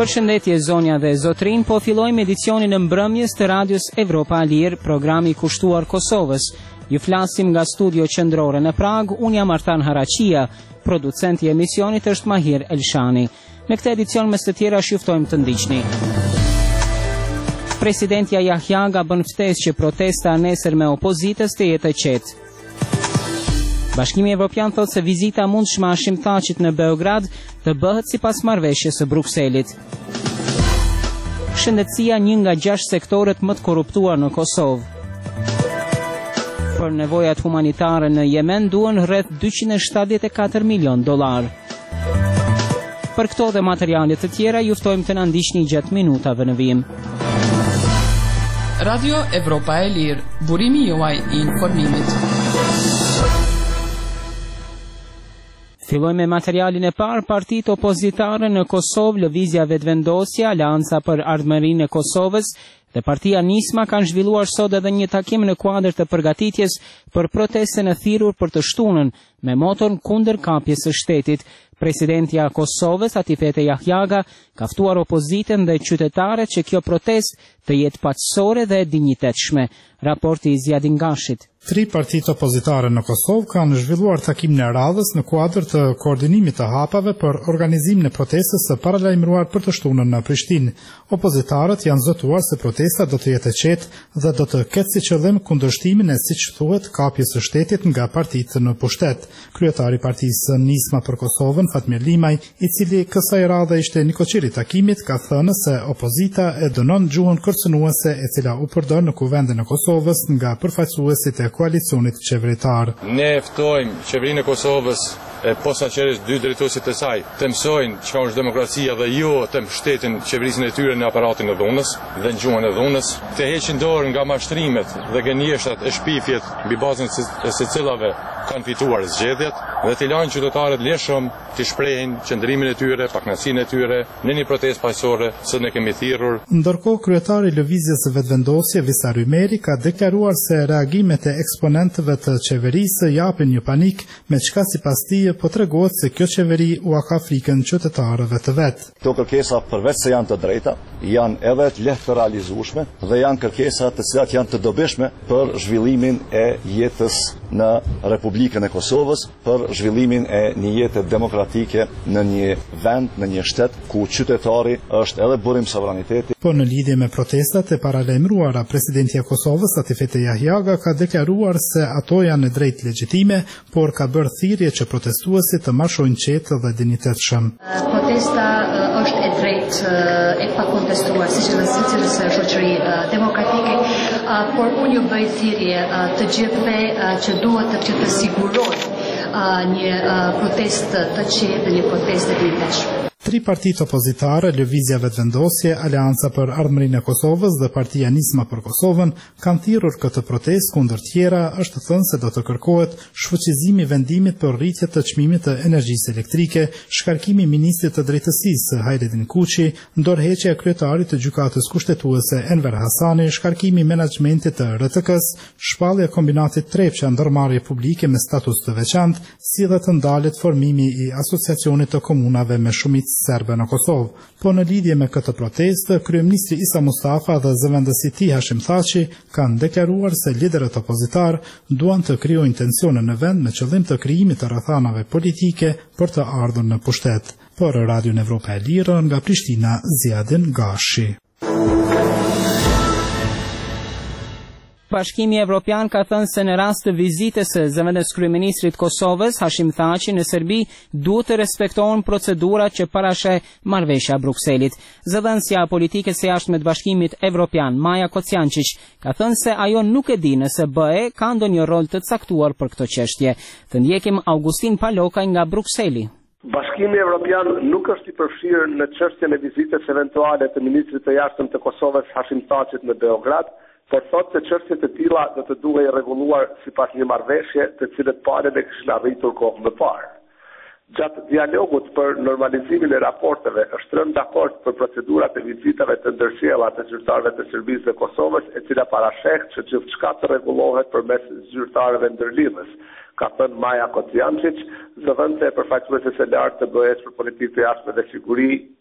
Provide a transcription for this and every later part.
Përshëndetje zonja dhe zotrin, po fillojmë edicionin e mbrëmjes të Radios Evropa Lirë, programi kushtuar Kosovës. Ju flasim nga studio qendrore në Prag, unë jam Artan Haraqia, producenti i emisionit është Mahir Elshani. Në këtë edicion mes të tjera shuftojmë të ndiqni. Presidentja Yahyaga bën ftesë që protesta nesër me opozitës të jetë e qetë. Bashkimi Evropian thot se vizita mundshme e Hashim Thaqit në Beograd të bëhet sipas marrëveshjes së Brukselit. Shëndetësia një nga 6 sektorët më të korruptuar në Kosovë. Për nevojat humanitare në Yemen duhen rreth $274 milion. Për këto dhe materiale të tjera ju ftojmë të na ndiqni gjatë minutave në vijim. Radio Evropa e Lirë, burimi juaj i informimit. Filloj me materialin e parë. Partitë opozitare në Kosovë, Lëvizja Vetëvendosja, Aleanca për Ardhmërinë e Kosovës dhe Partia Nisma kanë zhvilluar sot edhe një takim në kuadër të përgatitjes për protestën e thirrur për të shtunën me moton kundër kapjes së shtetit. Presidentja e Kosovës, Atifete Yahyaga, ka ftuar opozitën dhe qytetarët që kjo protestë të jetë paqësore dhe dinjitetshme. Raporti i Zjadin Gashit. 3 partitë opozitare në Kosovë kanë zhvilluar takimin e radhës në kuadër të koordinimit të hapave për organizimin e protestës së paralajmëruar për të shtunën në Prishtinë. Opozitarët janë zotuar se protesta do të jetë e qetë dhe do të ketë si qëllim kundërshtimin e, siç thuhet, kapjes së shtetit nga partitë në pushtet. Kryetari i Partisë Nisma për Kosovën, Fatmir Limaj, i cili kësaj radhe ishte nikoqiri i takimit, ka thënë se opozita e dënon gjuhën kërcënuese e cila u përdor në kuvendin e Kosovës nga përfaqësuesit e koalicionit qeveritar. Ne ftojmë qeverinë e Kosovës e posaçërisht 2 drejtuesit e saj të mësojnë çka është demokracia dhe jo të mbështetin qeverisjen e tyre në aparatin e dhunës dhe në gjuhën e dhunës, të heqin dorë nga mashtrimet dhe gënjeshtat e shpifjet mbi bazën e secilave kanë fituar zgjedhjet dhe të lajnë qytetarët lehshëm të shprehin qëndrimin e tyre, pakënaqësinë e tyre në një protestë paqësore se ne kemi thirrur. Ndërkohë, kryetari i Lëvizjes së Vetëvendosje, Visar Ymeri, ka deklaruar se reagimet e eksponentëve të qeverisë japin një panik, me çka sipas tij po tregohet se kjo qeveri u ka frikën qytetarëve të vet. Këto kërkesa përveç se janë të drejta, janë edhe të lehtë të realizueshme dhe janë kërkesa të cilat janë të dobishme për zhvillimin e jetës në Republikën e Kosovës, për zhvillimin e një jete demokratike në një vend, në një shtet ku qytetari është edhe burim sovraniteti. Po në lidhje me protestat e paralajmëruara, presidentja e Kosovës, Atifete Yahyaga, ka deklaruar se ato janë në drejt legjitime, por ka bërë thirrje që protestuesit të marshojnë qetë dhe dinjitetshëm. Protesta është e drejtë e pakontestuar, siç edhe secila shoqëri demokratike, por unë ju bëj thirrje të gjithëve që duhet të sigurojnë një protestë të qetë dhe një protestë të dinjitetshme. 3 partitë opozitare, Lëvizja Vetëvendosje, Aleanca për Ardhmërinë e Kosovës dhe Partia Nisma për Kosovën, kanë thirrur këtë protestë kundër tjera, është thënë se do të kërkohet shfuqizimi i vendimit për rritje të çmimit të energjisë elektrike, shkarkimi i ministrit të drejtësisë Hajredin Kuçi, ndorheqja e kryetarit të gjykatës kushtetuese Enver Hasani, shkarkimi i menaxhmentit të RTK-s, shpallja e kombinatit Trepça ndërmarrje publike me status të veçantë, si dhe të ndalet formimi i asociacionit të komunave me shumicë serbe në Kosovë. Po në lidhje me këtë protestë, kryeministri Isa Mustafa dhe zëvendësi i tij Hashim Thaçi kanë deklaruar se liderët opozitar duan të krijojnë tensione në vend me qëllim të krijimit të rrethanave politike për të ardhur në pushtet. Për Radio Evropa e Lirë nga Prishtina, Zjadin Gashi. Bashkimi Evropian ka thënë se në rast të vizitës së zëvendës kryeministrit Kosovës, Hashim Thaçi, në Serbi, duhet të respektohen procedurat që parashë marrëveshja e Brukselit. Zëdhënësja politike së jashtme të Bashkimit Evropian, Maja Kociančić, ka thënë se ajo nuk e di nëse BE ka ndonjë rol të caktuar për këtë çështje. Të ndjekim Augustin Palokaj nga Brukseli. Bashkimi Evropian nuk është i përfshirë në çështjen e vizitës eventuale të ministrit të jashtëm të Kosovës Hashim Thaçit në Beograd, por thotë se çështjet e tilla do të duhej rregulluar sipas një marrëveshje të cilët palët e kishin arritur kohë më parë. Gjatë dialogut për normalizimin e raporteve është rënë dakord për procedurat e vizitave të ndërsjella të zyrtarëve të Serbisë dhe Kosovës, e cila parasheh që gjithçka të rregullohet përmes zyrtarëve ndërlidhës, ka thënë Maja Kociančić, zëvendëse e përfaqësuese së lartë të BE-s për politikë të jashtme dhe siguri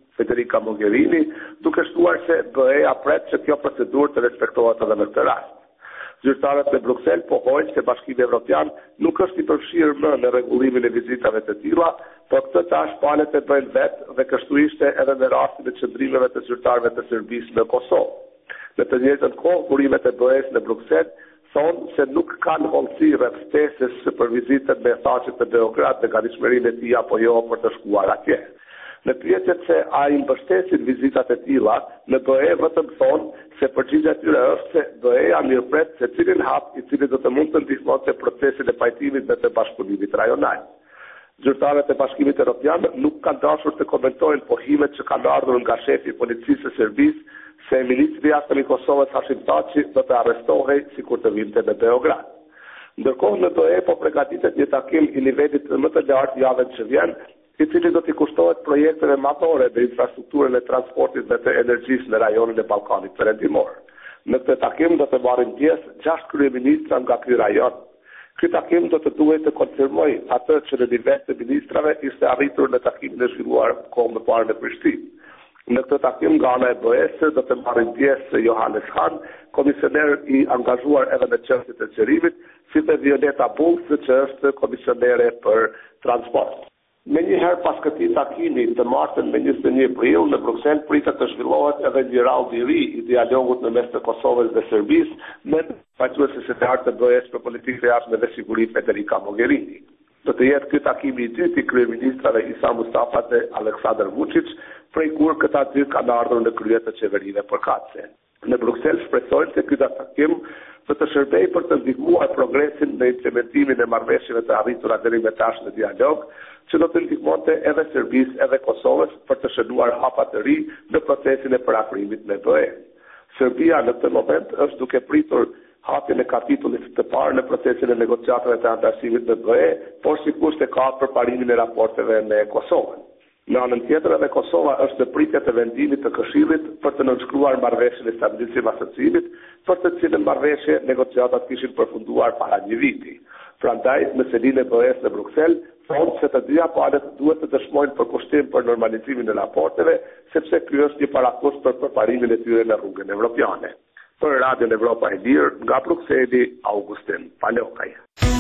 Federica Mogherini, duke shtuar se BE-ja pret që kjo procedurë të respektohet edhe në këtë rast. Zyrtarët në Bruksel pohojnë se Bashkimi Evropian nuk është i përfshirë më në rregullimin e vizitave të tilla, por këtë tash palët e bëjnë vetë dhe kështu ishte edhe në rastin e qëndrimeve të zyrtarëve të Serbisë në Kosovë. Në të njëjtën kohë, burimet e BE-s në Bruksel thonë se nuk kanë hollësi rreth ftesës për vizitën me thaqet të Beograd dhe gatishmërinë e tij apo jo për të shkuar atje. Në pyetjet se a i mbështesin vizitat e tilla, në BE vetëm thonë se përgjigjja e tyre është se BE-ja mirëpret se cilin hap i cili do të mund të ndihmonte procesin e pajtimit dhe të bashkëpunimit rajonal. Zyrtarët e Bashkimit Evropian nuk kanë dashur të komentojnë pohimet që kanë ardhur nga shefi i policisë së Serbisë se ministri i jashtëm i Kosovës Hashim Thaçi do të arrestohej sikur të vinte në Beograd. Ndërkohë në BE po përgatitet një takim i nivelit më të lartë javën që vjen, i cili do t'i kushtohet projekteve matore dhe infrastrukturën e transportit dhe të energjisë në rajonin e Ballkanit Perëndimor. Në këtë takim do të marrin pjesë 6 kryeministra nga ky rajon. Ky takim do të duhet të konfirmojë atë që në nivel të ministrave ishte arritur në takimin e zhvilluar kohë më parë në Prishtinë. Në këtë takim nga ana e BE-s do të marrin pjesë Johannes Hahn, komisioner i angazhuar edhe në çështjet e zgjerimit, si dhe Violeta Bulc, që është komisionere për transport. Me njëherë pas këtij takimi të martën me 21 prill në Bruksel pritet të zhvillohet edhe një raund i ri i dialogut në mes të Kosovës dhe Serbisë me faqësuesi së lartë të BE-s për politikë të jashtme dhe siguri Federica Mogherini. Do të jetë ky takimi i dytë i kryeministrave Isa Mustafa dhe Aleksandar Vučić, prej kur këta dy kanë ardhur në krye të qeverive përkatëse. Në Bruksel shpresojnë se ky takim do të shërbejë për të ndihmuar progresin në implementimin e marrëveshjeve të arritura deri më tash në dialog, që do të ndihmonte edhe Serbisë edhe Kosovës për të shënuar hapa të ri në procesin e parafrimit me BE. Serbia në këtë moment është duke pritur hapjen e kapitullit të parë në procesin e negociatave të antarësimit në BE, por sikur se ka përparimin e raporteve me Kosovën. Në anën tjetër edhe Kosova është në pritje të vendimit të Këshillit për të nënshkruar marrëveshjen e stabilizimit të asociimit, për të cilën marrëveshje negociatat kishin përfunduar para një viti. Prandaj, në selinë e BE-s në Bruksel, thonë se të dyja palët duhet të dëshmojnë përkushtim për normalizimin e raporteve, sepse ky është një parakusht për përparimin e tyre në rrugën evropiane. Për Radion Evropa e Lirë, nga Brukseli, Augustin Palokaj.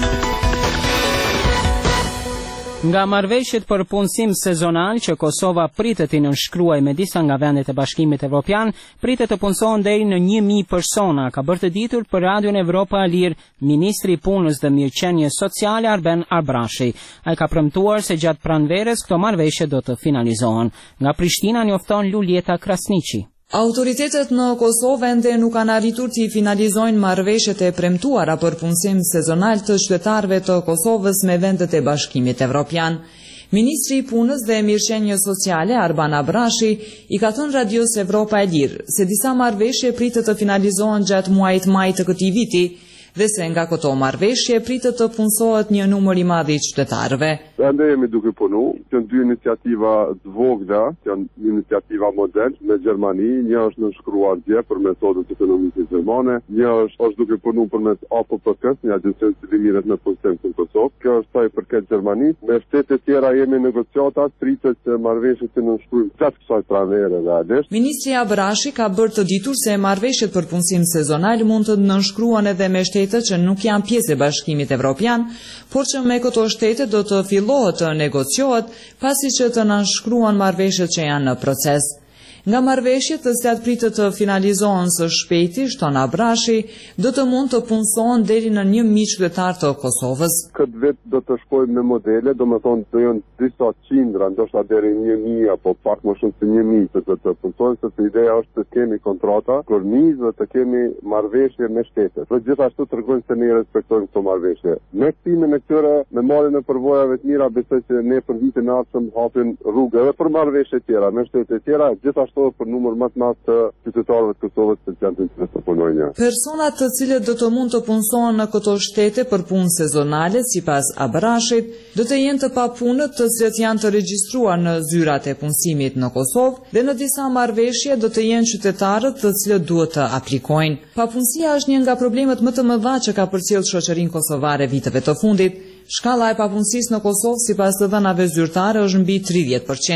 Nga marrëveshjet për punësim sezonal që Kosova pritet i nënshkruajë me disa nga vendet e Bashkimit Evropian, pritet të punësohen deri në 1000 persona, ka bërë të ditur për Radion Evropa e Lirë Ministri i Punës dhe Mirëqenies Sociale Arben Arbrashi. Ai ka premtuar se gjatë pranverës këto marrëveshje do të finalizohen. Nga Prishtina njofton Lulieta Krasniqi. Autoritetet në Kosovë ende nuk kanë arritur të finalizojnë marrëveshjet e premtuara për punësim sezonal të qytetarëve të Kosovës me vendet e Bashkimit Evropian. Ministri i Punës dhe Mirëqenies Sociale Arben Arbrashi i ka thënë Radios Evropa e Lirë se disa marrëveshje pritet të finalizohen gjatë muajit maj të këtij viti dhe se nga këto marrëveshje pritet të punësohet një numër i madh i qytetarëve. Ende jemi duke punu, janë dy iniciativa të vogla, janë iniciativa model me Gjermani, një është nënshkruar dje për metodët ekonomike gjermane, një është duke punu përmes APPK, një agjencion që limiret në punësim në Kosovë. Kjo është sa i përket Gjermanisë. Me shtete tjera jemi negociata, pritet që marrëveshjet të nënshkruajnë gjatë kësaj pranvere realisht. Ministri Arbrashi ka bërë të ditur se marrëveshjet për punësim sezonal mund të nënshkruan edhe me shtete që nuk janë pjesë e Bashkimit Evropian, por që me këto shtete do të fillohet të negociohet pasi që të nënshkruan marrëveshjet që janë në proces. Nga marrëveshjet të cilat pritet të finalizohen së shpejti, shton Arbrashi, do të mund të punësohen deri në 1000 qytetar të Kosovës. Këtë vit do të shkojmë me modele, do të thonë të jenë disa qindra, ndoshta deri 1000 apo pak më shumë se 1000 që të punësohen, sepse ideja është të kemi kontrata, kornizë dhe të kemi marrëveshje me shtetet. Dhe gjithashtu tregojnë se ne respektojmë këto marrëveshje. Me ktimin e këtyre, me marrjen e përvojave të mira, besoj se ne për vitin e ardhshëm hapim rrugë edhe për marrëveshje tjera, me shtete tjera, gjithashtu për numër më të madh të qytetarëve të Kosovës që janë të interesuar të punojnë. Personat të cilët do të mund të punësohen në këto shtete për punë sezonale, sipas Arbrashit, do të jenë të papunët të cilët janë të regjistruar në zyrat e punësimit në Kosovë dhe në disa marrëveshje do të jenë qytetarët të cilët duhet të aplikojnë. Papunësia është një nga problemet më të mëdha që ka përcjellë shoqërinë kosovare viteve të fundit. Shkalla e papunësisë në Kosovë sipas të dhënave zyrtare është mbi 30%.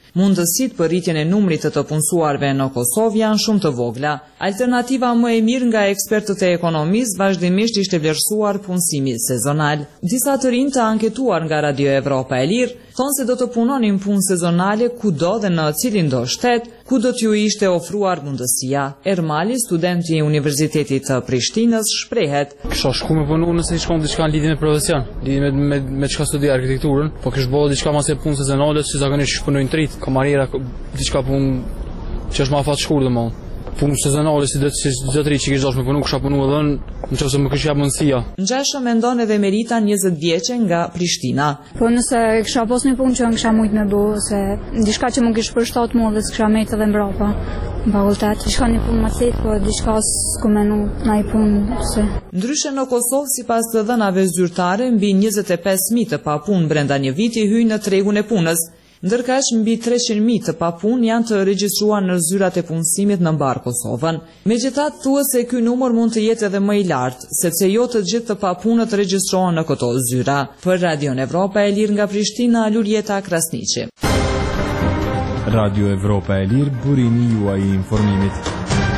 Mundësitë për rritjen e numrit të punësuarve në Kosovë janë shumë të vogla. Alternativa më e mirë nga ekspertët e ekonomisë vazhdimisht ishte vlerësuar punësimi sezonal. Disa të rinj të anketuar nga Radio Evropa e Lirë thonë se do të punonin punë sezonale kudo dhe në cilin do shtet, ku do t'ju ishte ofruar mundësia. Ermali, studenti i Universitetit të Prishtinës, shprehet: Kisha shku me punu nëse i shkon diçka në lidhje me profesion, lidhje me çka studi arkitekturën, po kish bëu diçka më se punë sezonale, si zakonisht punojnë trit, kamariera, diçka punë që është më afat shkurt domosdoshmë. Punë sezonale si do të rri që kish dashur me punu, kisha punu edhe nëse më kishte mundësia. Ngjashëm mendon edhe Merita, 20 vjeçe nga Prishtina. Po nëse kisha pas një punë që kisha mujt me bu, se diçka që më kish përshtat mua dhe s'kisha met edhe mbrapa. Në fakultet, diçka një punë më thjeshtë, po diçka s'ku menu ndaj punë se. Ndryshe në Kosovë, sipas të dhënave zyrtare, mbi 25.000 të papunë brenda një viti hyjnë në tregun e punës. Ndërkaq mbi 300.000 të papunë janë të regjistruar në zyrat e punësimit në mbar Kosovën. Megjithatë, thuhet se ky numër mund të jetë edhe më i lartë, sepse jo të gjithë të papunët regjistrohen në këto zyra. Për Radio Evropa e Lirë nga Prishtina, Lurieta Krasniqi. Radio Evropa e Lirë, burimi juaj i informimit.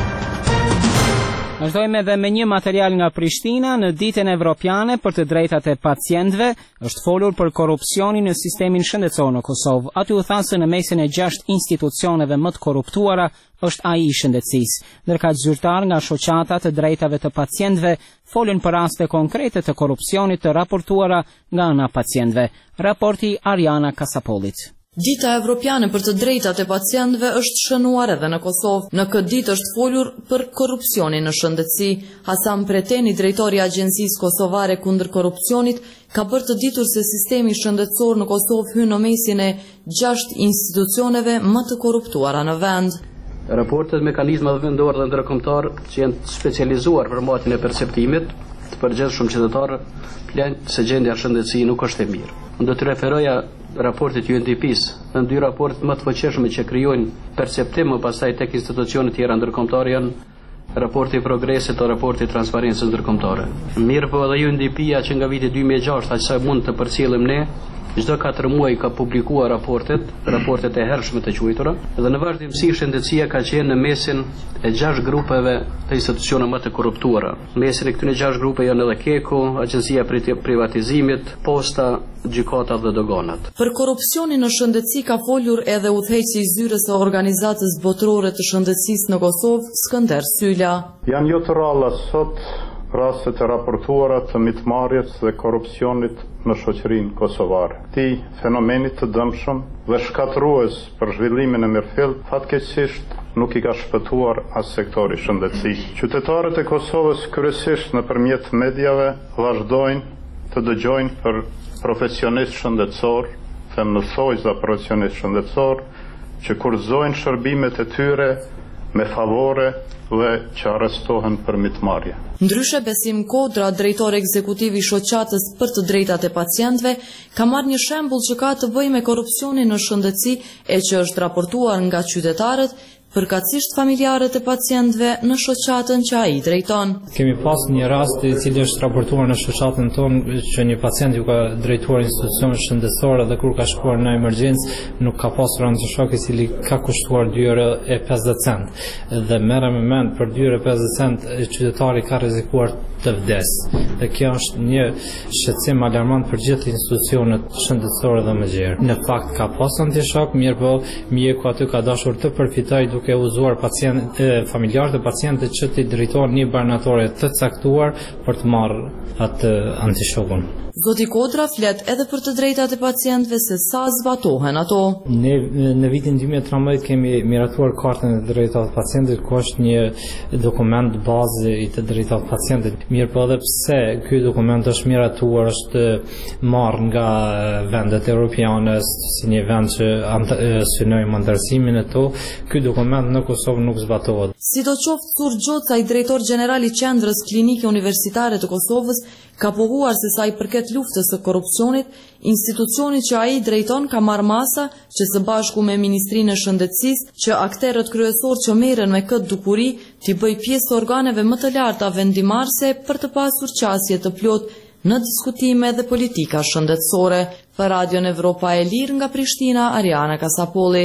Vazhdojmë edhe me një material nga Prishtina. Në ditën evropiane për të drejtat e pacientëve është folur për korrupsionin në sistemin shëndetësor në Kosovë. Aty u thanë se në mesin e 6 institucioneve më të korruptuara është ai i shëndetësisë. Ndërkaq zyrtar nga shoqata të drejtave të pacientëve folën për raste konkrete të korrupsionit të raportuara nga ana pacientëve. Raporti Ariana Kasapolit. Dita Evropiane për të drejtat e pacientëve është shënuar edhe në Kosovë. Në këtë ditë është folur për korrupsionin në shëndetësi. Hasan Preteni, drejtori i Agjencisë Kosovare kundër korrupsionit, ka bërë të ditur se sistemi shëndetësor në Kosovë hyn në mesin e 6 institucioneve më të korruptuara në vend. Raportet, mekanizmat vendor dhe ndërkombëtar që janë specializuar për marrjen e perceptimit të përgjithshëm qytetarë planë se gjendja e shëndetësisë nuk është e mirë. Do të referoja raportit UNDP-s, në 2 raportet më të fuqishëm që krijojnë perceptim më pastaj tek institucionet tjera ndërkombëtare janë raporti i progresit o raporti i transparencës ndërkombëtare. Mirë po edhe UNDP-ja që nga viti 2006 aq sa mund të përcjellim ne, çdo 4 muaj ka publikuar raportet e hershme të quajtura, dhe në vazhdimsi shëndetësia ka qenë në mesin e 6 grupeve të institucione më të korruptuara. Mesin e këtyre 6 grupe janë edhe Keko, Agjencia e Privatizimit, Posta, gjykata dhe doganat. Për korrupsionin në shëndetësi ka folur edhe udhëheqësi i zyrës së Organizatës Botërore të Shëndetësisë në Kosovë, Skënder Sylla. Janë jo të ralla sot rastet e raportuara të mitmarrjes dhe korrupsionit në shoqërinë kosovare. Këtij fenomenit të dëmshëm dhe shkatërrues për zhvillimin e mirëfillt, fatkeqësisht nuk i ka shpëtuar as sektori shëndetësisë. Qytetarët e Kosovës kryesisht nëpërmjet mediave vazhdojnë të dëgjojnë për profesionistë shëndetësor, them në thojza profesionistë shëndetësor, që kurrëzojnë shërbimet e tyre me favore dhe që arrestohen për mitmarrje. Ndryshe, Besim Kodra, drejtori ekzekutiv i shoqatës për të drejtat e pacientëve, ka marrë një shembull që ka të bëjë me korrupsionin në shëndetësi e që është raportuar nga qytetarët, përkatësisht familjarët e pacientëve në shoqatën që ai drejton. Kemi pas një rast i cili është raportuar në shoqatën tonë që një pacient ju ka drejtuar institucion shëndetësor dhe kur ka shkuar në emergjencë nuk ka pasur antishok i cili ka kushtuar 2,50 cent. Dhe merrem me mend për 2,50 cent qytetari ka rrezikuar të vdes. Dhe kjo është një shqetësim alarmant për gjithë institucionet shëndetësore dhe më gjerë. Në fakt ka pas antishok, mirë po mjeku aty ka dashur të përfitojë duke uzuar familjarët e pacientëve që t'i drejtojnë një banorë të caktuar për të marrë atë antishokun. Zoti Kodra flet edhe për të drejtat e pacientëve se sa zbatohen ato. Ne në vitin 2013 kemi miratuar kartën e drejtave të pacientëve, ku është një dokument bazë i të drejtave të pacientëve. Mirë po edhe pse ky dokument është miratuar, është marrë nga vendet europiane si një vend që synojmë ndërsimin e to, ky dokument në Kosovë nuk zbatohet. Sidoqoftë, Sur Gjoca, i drejtor general i Qendrës Klinike Universitare të Kosovës, ka pohuar se sa i përket luftës së korrupsionit, institucioni që ai drejton ka marrë masa që së bashku me Ministrinë e Shëndetësisë që akterët kryesorë që merren me këtë dukuri t'i bëj pjesë organeve më të larta vendimarrëse për të pasur qasje të plotë në diskutime dhe politika shëndetësore. Për Radion Evropa e Lirë nga Prishtina, Ariana Kasapolli.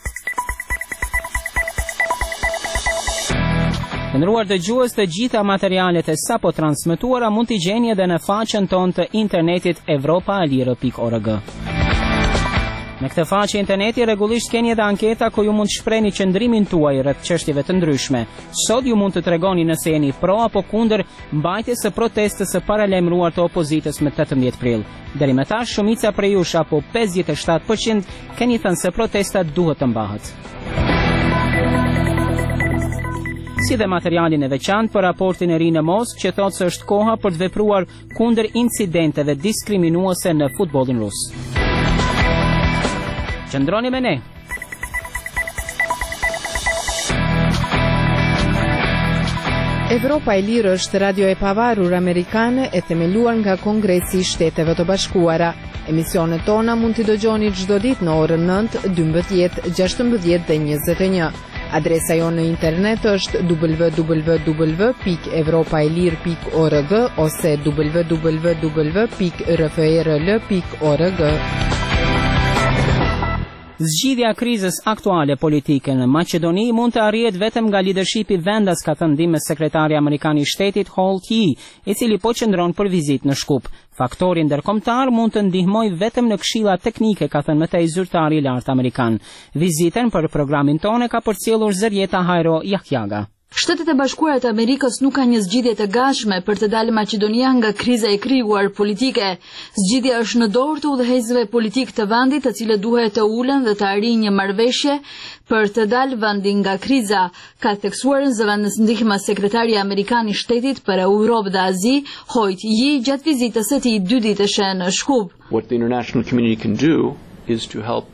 Nderuar dëgjues, të gjitha materialet e sapo transmetuara mund t'i gjeni edhe në faqen tonë të internetit evropaalire.org. Në këtë faqe interneti rregullisht keni edhe anketa ku ju mund të shprehni qëndrimin tuaj rreth çështjeve të ndryshme. Sot ju mund të tregoni nëse jeni pro apo kundër mbajtjes së protestës së paralajmëruar të opozitës me 18 prill. Deri më tash shumica prej jush apo 57% keni thënë se protesta duhet të mbahet. Si dhe materialin e veçantë për raportin e ri në Moskë që thotë se është koha për të vepruar kundër incidenteve diskriminuese në futbollin rus. Qëndroni me ne. Evropa e Lirë është radio e pavarur amerikane e themeluar nga Kongresi i Shteteve të Bashkuara. Emisionet tona mund t'i dëgjoni çdo ditë në orën 9, 12, 16 dhe 21. Adresa jonë në internet është www.evropaelir.org ose www.rfrl.org. Zgjidhja krizës aktuale politike në Maqedoni mund të arrihet vetëm nga leadershipi vendas, ka thënë ndihmë sekretari amerikan i shtetit Holt Yi, i cili po qëndron për vizitë në Shkup. Faktori ndërkombëtar mund të ndihmojë vetëm në këshilla teknike, ka thënë mëtej zyrtari i lartë amerikan. Vizitën për programin tonë ka përcjellur Zërjeta Hajro Jahjaga. Shtetet e Bashkuara të Amerikës nuk kanë një zgjidhje të gatshme për të dalë Maqedonia nga kriza e krijuar politike. Zgjidhja është në dorë të udhëheqësve politik të vendit, të cilët duhet të ulen dhe të arrijnë një marrëveshje për të dalë vendi nga kriza, ka theksuar në zëvendës ndihmë sekretari amerikan i shtetit për Europë dhe Azi, Holt Yi, gjatë vizitës së tij 2 ditëshe në Shkup. What the international community can do is to help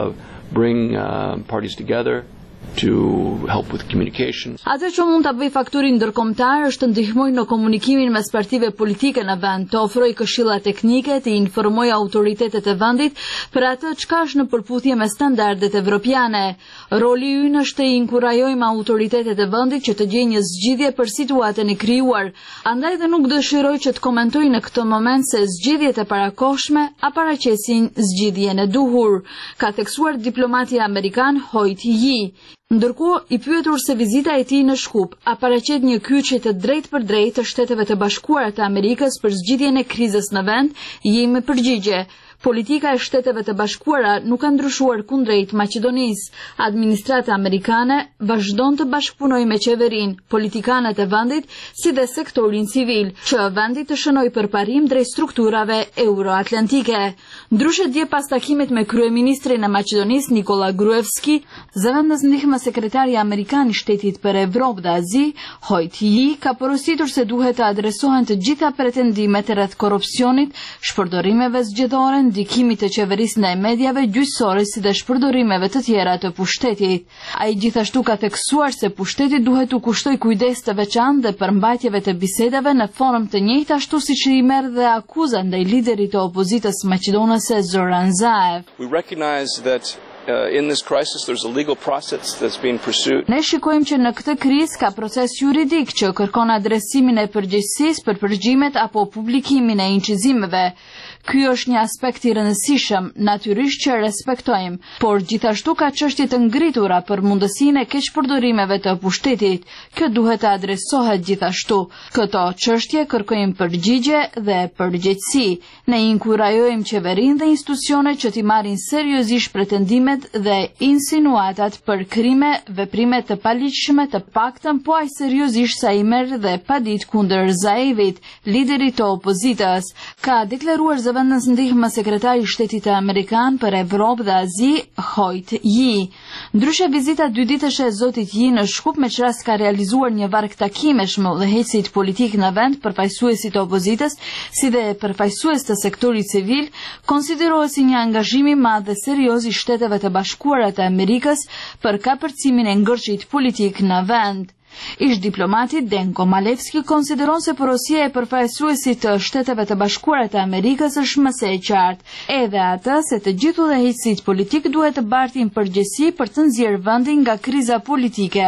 bring parties together, to help with communication. Atë që mund ta bëj faktori ndërkombëtar është të ndihmojë në komunikimin mes partive politike në vend, të ofrojë këshilla teknike, të informojë autoritetet e vendit për atë çka është në përputhje me standardet evropiane. Roli ynë është të inkurajojmë autoritetet e vendit që të gjejnë një zgjidhje për situatën e krijuar. Andaj dhe nuk dëshiroj që të komentoj në këtë moment se zgjidhjet e parakohshme a paraqesin zgjidhjen e duhur, ka theksuar diplomati amerikan Holt Yi. Ndërkohë, i pyetur se vizita e tij në Shkup a paraqet një kyçje të drejtë për drejtë të Shteteve të Bashkuara të Amerikës për zgjidhjen e krizës në vend, Yi më përgjigje. Politika e Shteteve të Bashkuara nuk ka ndryshuar kundrejt Maqedonisë. Administrata amerikane vazhdon të bashkëpunojë me qeverinë, politikanët e vendit, si dhe sektorin civil, që vendi të shënojë përparim drejt strukturave euroatlantike. Ndryshe dje pas takimit me kryeministrin e Maqedonisë Nikola Gruevski, zëvendës ndihmë sekretari amerikan i shtetit për Evropë dhe Azi, Holt Yi, ka porositur se duhet të adresohen të gjitha pretendimet rreth korrupsionit, shpërdorimeve zgjedhore, ndikimit të qeverisë ndaj mediave gjyqësore si dhe shpërdorimeve të tjera të pushtetit. Ai gjithashtu ka theksuar se pushteti duhet u kushtoj kujdes të veçantë dhe përmbajtjeve të bisedave në formë të njëjtë ashtu siç i merr dhe akuza ndaj liderit të opozitës maqedonase Zoran Zaev. We recognize that in this crisis there's a legal process that's being pursued. Ne shikojmë që në këtë krizë ka proces juridik që kërkon adresimin e përgjegjësisë për përgjimet apo publikimin e incizimeve. Ky është një aspekt i rëndësishëm, natyrisht që respektojmë, por gjithashtu ka çështje të ngritura për mundësinë e keqpërdorimeve të pushtetit. Kjo duhet të adresohet gjithashtu. Këto çështje kërkojmë përgjigje dhe përgjegjësi. Ne inkurajojmë qeverinë dhe institucionet që t'i marrin seriozisht pretendimet dhe insinuatat për krime, veprime të paligjshme, të paktën po aq seriozisht sa i merr dhe padit kundër Zaevit, liderit të opozitës, ka deklaruar zëvendës ndihmë sekretari i shtetit amerikan për Evropë dhe Azi, Holt Yi. Ndryshe vizita 2 ditëshe e zotit Yi në Shkup me çrast ka realizuar një varg takimesh me udhëheqësit politik në vend, përfaqësuesit të opozitës, si dhe përfaqësues të sektorit civil, konsiderohet si një angazhim i madh dhe serioz i Shteteve të Bashkuara të Amerikës për kapërcimin e ngërçit politik në vend. Ish diplomati Denko Malevski konsideron se porosia e përfaqësuesit të Shteteve të Bashkuara të Amerikës është më së qartë, edhe atë se të gjithë udhëheqësit politik duhet të bartin përgjegjësi për të nxjerrë vendin nga kriza politike.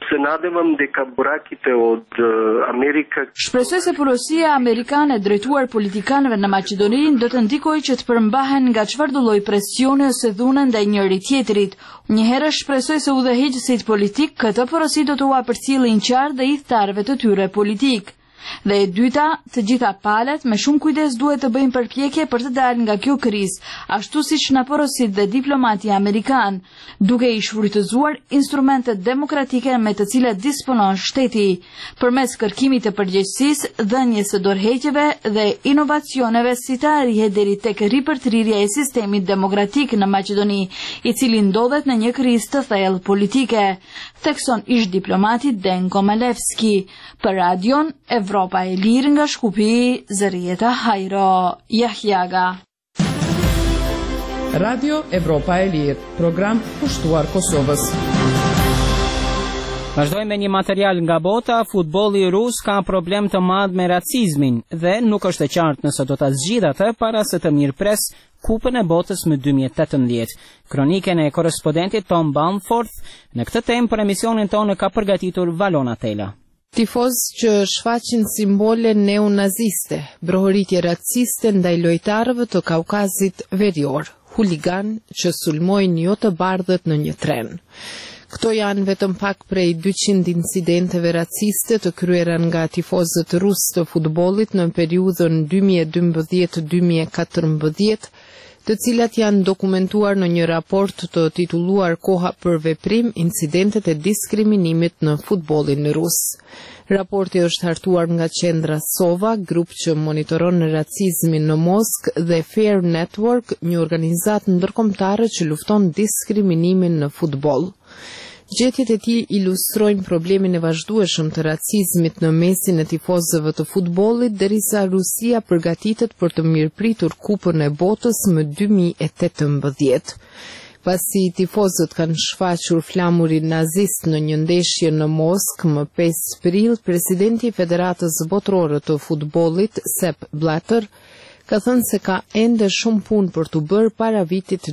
se nadevam дека бураките од Америка. Shpresoj se porosia amerikane drejtuar politikanëve në Maqedoni do të ndikojë që të përmbahen nga çfarëdo lloj presioni ose dhune ndaj njëri tjetrit. Njëherë shpresoj se udhëheqësit politik këtë porosi do të ua përcjellin qartë dhe idhëtarëve të tyre politik. Dhe e dyta, të gjitha palët me shumë kujdes duhet të bëjnë përpjekje për të dalë nga kjo krizë, ashtu siç na porosit dhe diplomati amerikan, duke i shfrytëzuar instrumentet demokratike me të cilat disponon shteti, përmes kërkimit të përgjegjësisë, dhënies së dorëheqjeve dhe inovacioneve si të arrihet deri tek ripërtrirja e sistemit demokratik në Maqedoni, i cili ndodhet në një krizë të thellë politike, thekson ish diplomati Denko Malevski. Për radion Evropa e Lirë nga Shkupi, Zërieta Hajro, Jahjaga. Radio Evropa e Lirë, program pushtuar Kosovës. Vazhdojmë me një material nga bota. Futbolli rus ka problem të madh me racizmin dhe nuk është e qartë nëse do ta zgjidhë atë para se të mirëpres Kupën e Botës më 2018. Kroniken e korrespondentit Tom Bamforth në këtë temë për emisionin tonë ka përgatitur Valona Tela. Tifozë që shfaqin simbole neonaziste, brohoritje raciste ndaj lojtarëve të Kaukazit Verior, huligan që sulmojnë jo të bardhët në një tren. Këto janë vetëm pak prej 200 incidenteve raciste të kryera nga tifozët rusë të futbollit në periudhën 2012-2014, të cilat janë dokumentuar në një raport të titulluar Koha për veprim, incidentet e diskriminimit në futbollin rus. Raporti është hartuar nga qendra Sova, grup që monitoron racizmin në Moskë, dhe Fair Network, një organizatë ndërkombëtare që lufton diskriminimin në futboll. Gjetjet e tij ilustrojnë problemin e vazhdueshëm të racizmit në mesin e tifozëve të futbollit, derisa Rusia përgatitet për të mirëpritur Kupën e Botës më 2018. Pasi tifozët kanë shfaqur flamurin nazist në një ndeshje në Moskë më 5 prill, presidenti i Federatës Botërore të Futbollit, Sepp Blatter, ka thënë se ka ende shumë punë për të bërë para vitit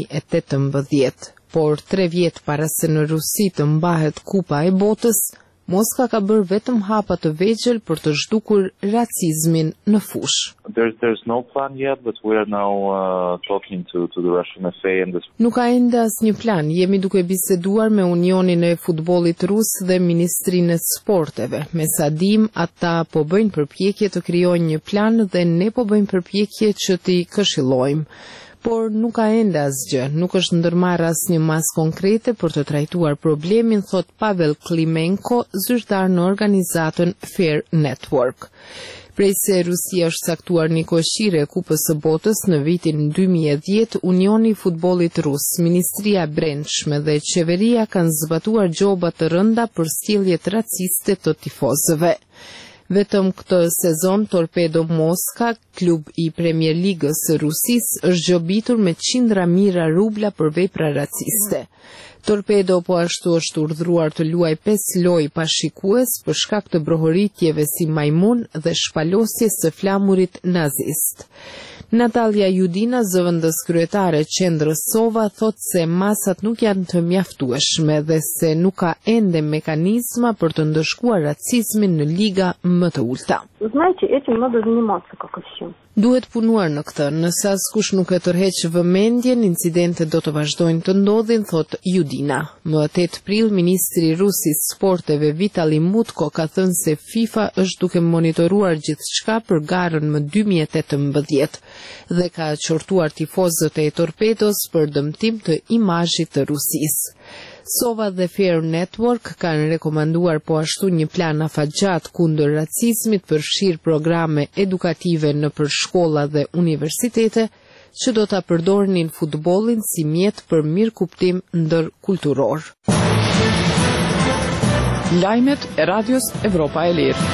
2018. Por 3 vjet para se në Rusi të mbahet Kupa e Botës, Moska ka bërë vetëm hapa të vegjël për të zhdukur racizmin në fushë. There's no plan yet, but we are now talking to the Russian FA and this. Nuk ka ende asnjë plan. Jemi duke biseduar me Unionin e Futbollit Rus dhe Ministrinë e Sporteve. Me sa dim, ata po bëjnë përpjekje të krijojnë një plan dhe ne po bëjmë përpjekje që t'i këshillojmë. Por nuk ka ende asgjë, nuk është ndërmarrë asnjë masë konkrete për të trajtuar problemin, thot Pavel Klimenko, zyrtar në organizatën Fair Network. Prej se Rusia është saktuar një koshire e Kupës së Botës në vitin 2010, Unioni i Futbollit Rus, Ministria e Brendshme dhe Qeveria kanë zbatuar gjoba të rënda për sjelljet raciste të tifozëve. Vetëm këtë sezon, Torpedo Moska, klub i Premier Ligës së Rusisë, është gjobitur me qindra mijëra rubla për vepra raciste. Torpedo po ashtu është urdhëruar të luajë 5 lojë pa shikues për shkak të brohoritjeve si majmun dhe shpalosjes së flamurit nazist. Natalia Judina, zëvendës kryetare e qendrës Sova, thot se masat nuk janë të mjaftueshme dhe se nuk ka ende mekanizma për të ndëshkuar racizmin në liga më të ulta. Duhet punuar në këtë, nëse askush nuk e tërheq vëmendjen, incidentet do të vazhdojnë të ndodhin, thot Judina. Më 8 prill, ministri rus i sporteve Vitali Mutko ka thënë se FIFA është duke monitoruar gjithçka për garën më 2018 dhe ka qortuar tifozët e Torpedos për dëmtim të imazhit të Rusisë. Sova dhe Fair Network kanë rekomanduar po ashtu një plan afatgjat kundër racizmit, përfshir programe edukative në për shkolla dhe universitete që do ta përdornin futbollin si mjet për mirëkuptim ndërkulturor. Lajmet e Radios Evropa e Lirë.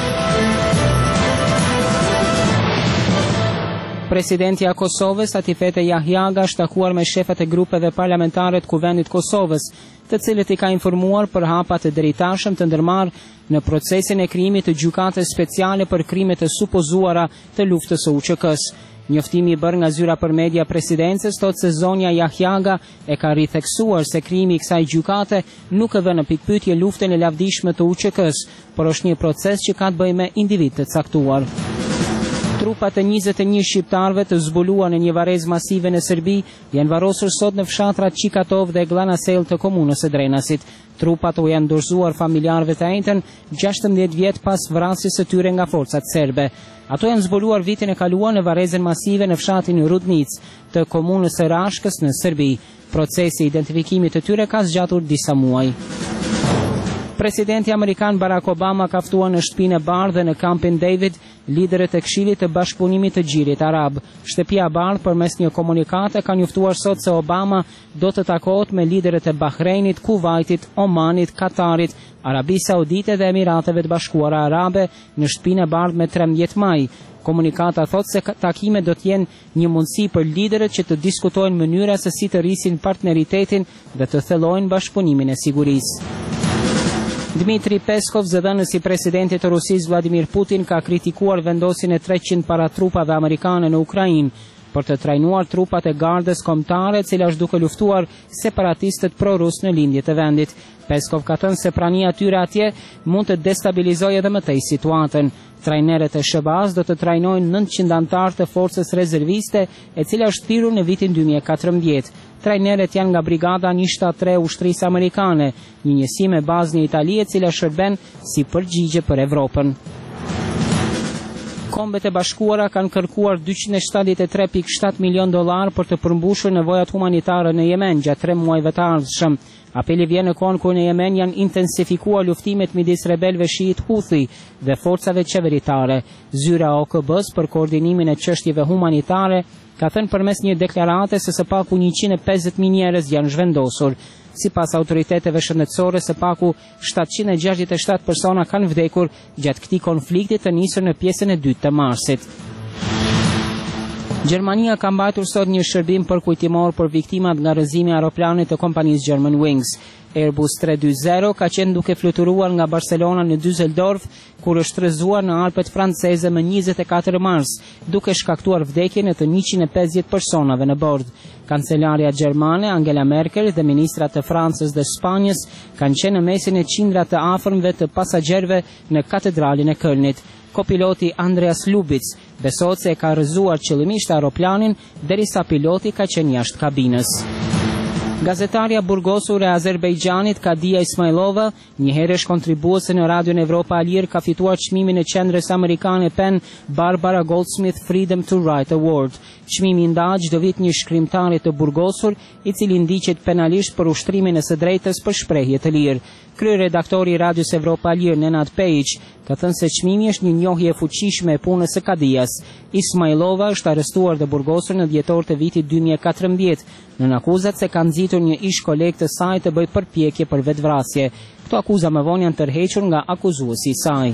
Presidentja e Kosovës, Atifete Jahjaga, është takuar me shefat e grupeve parlamentare të Kuvendit Kosovës, të cilët i ka informuar për hapat e drejtashëm të ndërmarrë në procesin e krijimit të gjykatës speciale për krimet e supozuara të luftës së UÇK-s. Njoftimi bërë nga zyra për media presidencës thotë se zonja Yahyaga e ka ritheksuar se krimi i kësaj gjykate nuk e vë në pikpyetje luftën e lavdishme të UÇK-s, por është një proces që ka të bëjë me individ të caktuar. Trupat e 21 shqiptarëve të zbuluar në një varrezë masive në Serbi janë varrosur sot në fshatrat Çikatov dhe Glanasel të komunës së Drenasit. Trupat u janë dorëzuar familjarëve të enjtën 16 vjet pas vrasjes së tyre nga forcat serbe. Ato janë zbuluar vitin e kaluar në varrezën masive në fshatin Rudnic të komunës së Rashkës në Serbi. Procesi i identifikimit të tyre ka zgjatur disa muaj. Presidenti amerikan Barack Obama ka ftuar në Shtëpinë e Bardhë në Kampin David liderët e Këshillit të Bashkëpunimit të Gjirit Arab. Shtëpia e Bardhë përmes një komunikate ka njoftuar sot se Obama do të takohet me liderët e Bahreinit, Kuvajtit, Omanit, Katarit, Arabisë Saudite dhe Emirateve të Bashkuara Arabe në Shtëpinë e Bardhë me 13 maj. Komunikata thotë se takimet do të jenë një mundësi për liderët që të diskutojnë mënyra se si të rrisin partneritetin dhe të thellojnë bashkëpunimin e sigurisë. Dmitri Peskov, zëdhënës i presidentit të Rusisë Vladimir Putin, ka kritikuar vendosjen e 300 paratrupave amerikane në Ukrainë për të trajnuar trupat e gardës kombëtare, cila është duke luftuar separatistët pro-rus në lindjet e vendit. Peskov ka thënë se prania e tyre atje mund të destabilizojë edhe më tej situatën. Trajnerët e SHBAZ do të trajnojnë 900 anëtar të forcës rezerviste, e cila është thirrur në vitin 2014. Trajnerët janë nga brigada 173 e ushtrisë amerikane, një njësi me bazë në Itali e cila shërben si përgjigje për Evropën. Kombet e Bashkuara kanë kërkuar $273.7 milion për të përmbushur nevojat humanitare në Yemen gjatë 3 muajve të ardhshëm. Apeli vjen në kohën kur në Yemen janë intensifikuar luftimet midis rebelëve shiit Houthi dhe forcave qeveritare. Zyra e OKB-s për koordinimin e çështjeve humanitare ka thënë përmes një deklarate se së paku 150.000 njerëz janë zhvendosur. Sipas autoriteteve shëndetësore, së paku 767 persona kanë vdekur gjatë këtij konflikti të nisur në pjesën e dytë të marsit. Gjermania ka mbajtur sot një shërbim përkujtimor për viktimat nga rrëzimi i aeroplanit të kompanisë Germanwings. Airbus 320 ka qenë duke fluturuar nga Barcelona në Düsseldorf kur është rrëzuar në Alpet franceze më 24 mars, duke shkaktuar vdekjen e të 150 personave në bord. Kancelaria gjermane Angela Merkel dhe ministrat të Francës dhe Spanjës kanë qenë në mesin e qindra të afërmve të pasagerëve në katedralin e Kölnit. Kopiloti Andreas Lubitz besohet se e ka rrëzuar qëllimisht aeroplanin derisa piloti ka qenë jashtë kabinës. Gazetarja burgosur e Azerbejxhanit Kadia Ismailova, një herësh kontribuese në Radion Evropa Alir, ka fituar çmimin e qendrës amerikane PEN Barbara Goldsmith Freedom to Write Award. Çmimi ndahet çdo vit një shkrimtari të burgosur, i cili ndiqet penalisht për ushtrimin e së drejtës për shprehje të lirë. Kryeredaktori i Radios Evropa Alir Nenad Pejic ka thënë se çmimi është një njohje e fuqishme e punës së Kadias. Ismailova është arrestuar dhe burgosur në dhjetor të vitit 2014 në akuzat se ka nxitur një ish koleg të saj të bëjë përpjekje për vetvrasje. Këto akuza më vonë janë tërhequr nga akuzuesi i saj.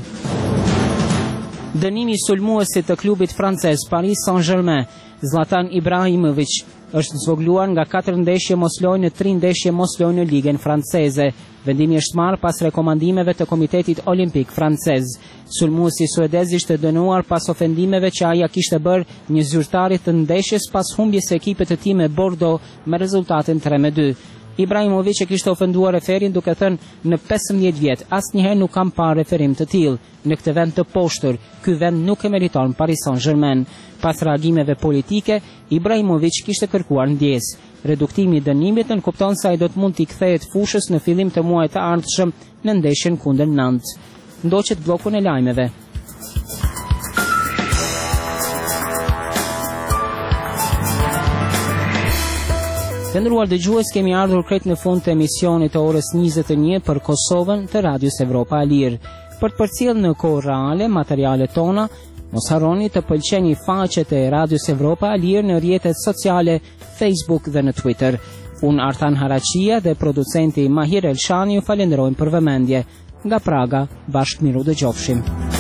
Dënimi i sulmuesit të klubit francez Paris Saint-Germain, Zlatan Ibrahimović, është zvogluar nga 4 ndeshje mosloj në 3 ndeshje mosloj në ligën franceze. Vendimi është marrë pas rekomandimeve të Komitetit Olimpik francez. Sulmuesi suedez ishte dënuar pas ofendimeve që ai kishte bërë një zyrtarit të ndeshjes pas humbjes së ekipit të tij me Bordeaux me rezultatin 3-2. Ibrahimović e kishte ofenduar referin duke thënë në 15 vjet asnjëherë nuk kam parë referim të tillë në këtë vend të poshtër, ky vend nuk e meriton Paris Saint-Germain. Pas reagimeve politike, Ibrahimović kishte kërkuar ndjesë. Reduktimi i dënimit nënkupton se ai do të mund t'i kthehet fushës në fillim të muajit të ardhshëm në ndeshjen kundër Nantes. Ndoqet bllokun e lajmeve. Të nderuar dëgjues, kemi ardhur krejt në fund të emisionit të orës 21 për Kosovën të Radios Evropa Alir. Për të përcjellë në kohë reale materialet tona, mos harroni të pëlqeni faqet e Radios Evropa Alir në rrjetet sociale Facebook dhe në Twitter. Unë Artan Haraqia dhe producenti Mahir Elshani ju falenderojmë për vëmendje. Nga Praga, bashkë miru dëgjofshim.